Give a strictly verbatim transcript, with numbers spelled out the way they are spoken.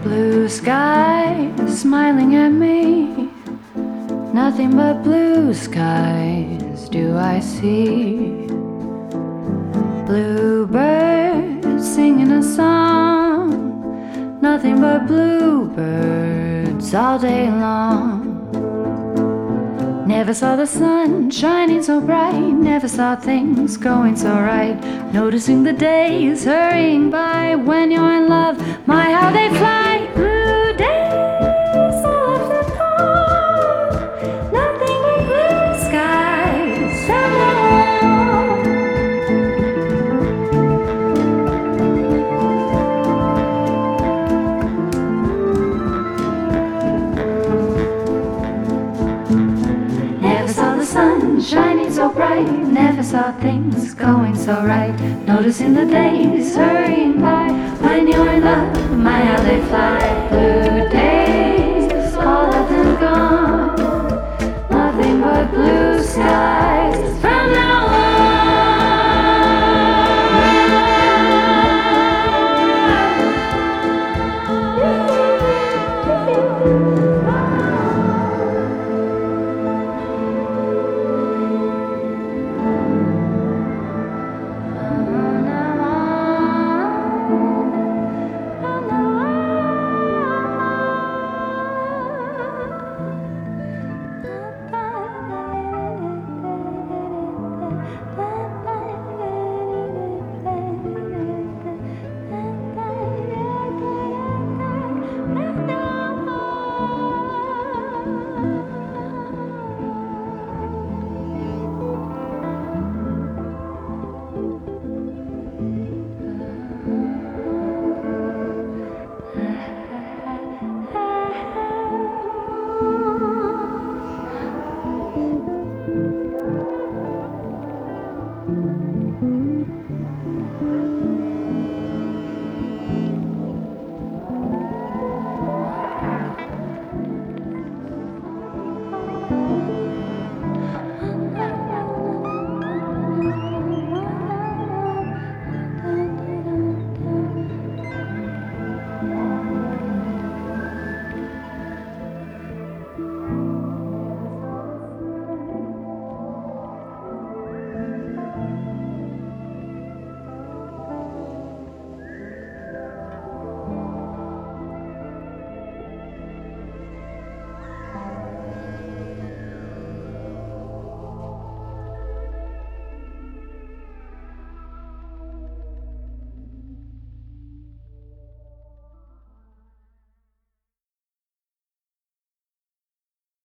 Blue sky smiling at me, nothing but blue skies do I see. Bluebirds singing a song, nothing but bluebirds all day long. Never saw the sun shining so bright, never saw things going so right. Noticing the days hurrying by when you're in love, my how they fly. Blue days all of the pond, nothing but blue skies alone. Never saw the sun shining so bright, never saw things going so right. Noticing the days hurrying by